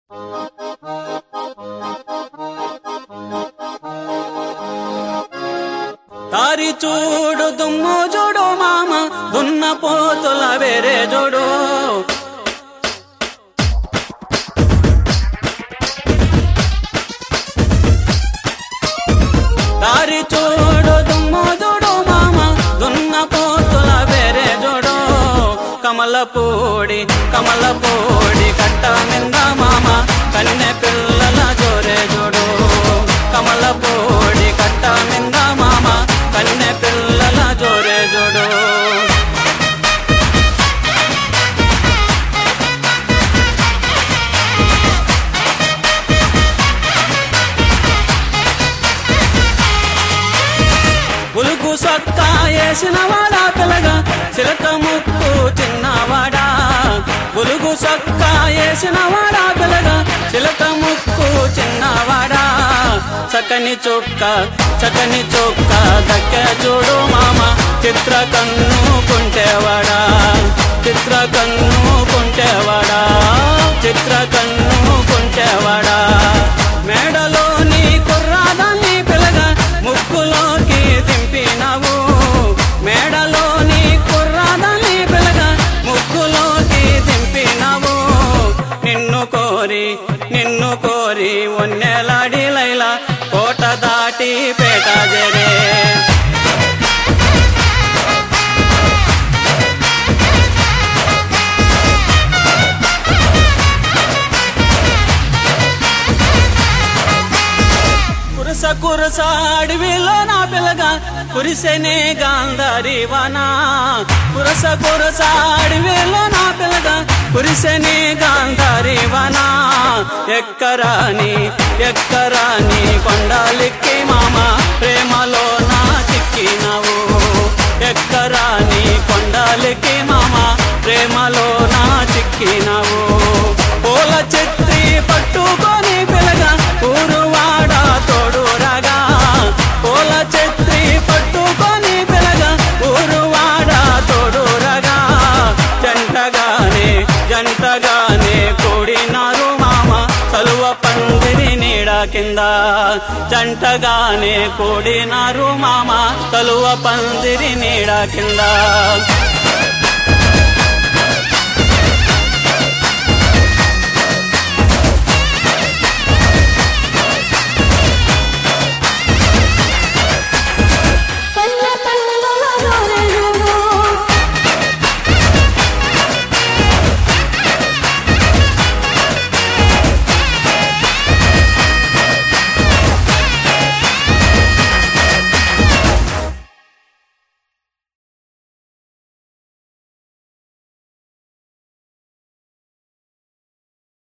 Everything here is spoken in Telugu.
దారి చూడు దుమ్ము చూడు మామ దున్న పోతుల వేరే చూడు దారి చూడు దుమ్ము చూడు మామ దున్న పోతుల వేరే చూడు కమలపూడి కట్ట మింద మామ కన్నె పిల్లల జోరే చూడు కమలపూడి కట్ట మింద మామ కన్నె పిల్లల జోరే చూడు ఉలుగు సొక్క వేసిన వాడా పిల్లగా చిలక ముక్కు చిన్నవాడా ఉలుగు సొక్క వేసిన వాడా పిల్లగా చిలక ముక్కు చిన్నవాడా చక్కని చొక్క దక్కే చూడు మామ చిత్ర కన్ను కుంటేవాడా చిత్ర కన్ను కుంటేవాడా మేడలోని కుర్రాదాన్ని పిల్లగా ముక్కులోకి దింపినవు మేడలోని కుర్రాదాన్ని పిల్లగా ముక్కులోకి దింపినవు నిన్ను కోరి ఒన్నెలాడి లైలా కోట దాటి పేట జరే కురస అడవిలో నా పిల్లగా కురిసెనే గాంధారి వానా కురస అడవిలో నా పిల్లగా కురిసెనే గాంధారి వానా ఎక్కరాని కొండలిక్కి మామ ప్రేమలో నా చిక్కినవు ఎక్కరాని కొండలిక్కి మామ ప్రేమలో నా చిక్కినవు పూల చిత్రి పట్టుకొని పిల్లగా ఊరువాడ తోడు రాగా పూల చిత్రి పట్టుకొని పిల్లగా ఊరువాడ తోడు రాగా జంటగానే కూడినారు మామ చలువ పందిరి నీడ కింద జంటగానే కూడినారు మామ చలువ పందిరి నీడ కింద